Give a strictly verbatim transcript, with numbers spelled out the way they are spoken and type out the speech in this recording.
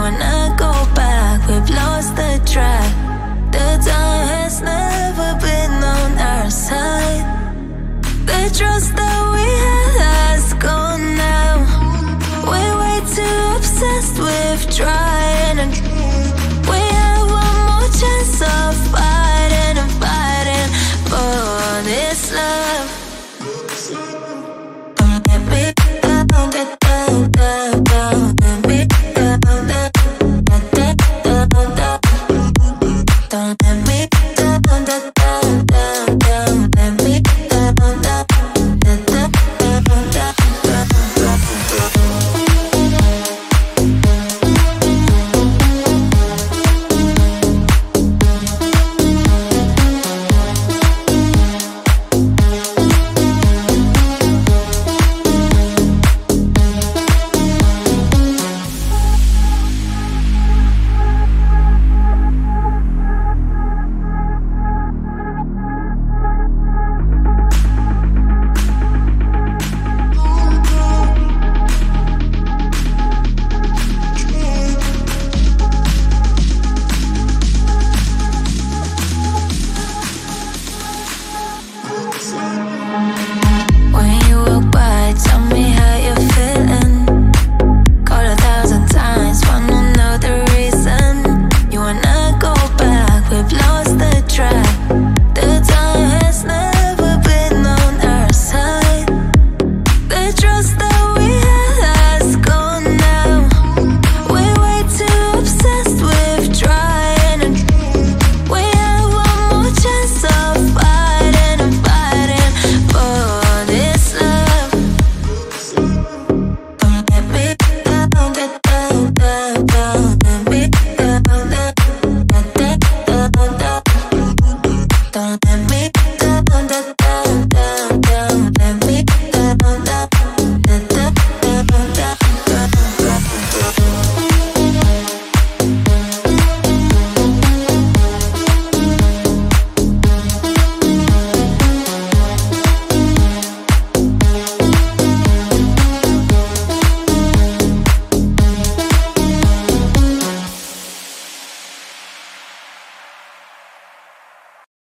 wanna go back. We've lost the track. The time has never been on our side. The trust that we had has gone now. We're way too obsessed with trying and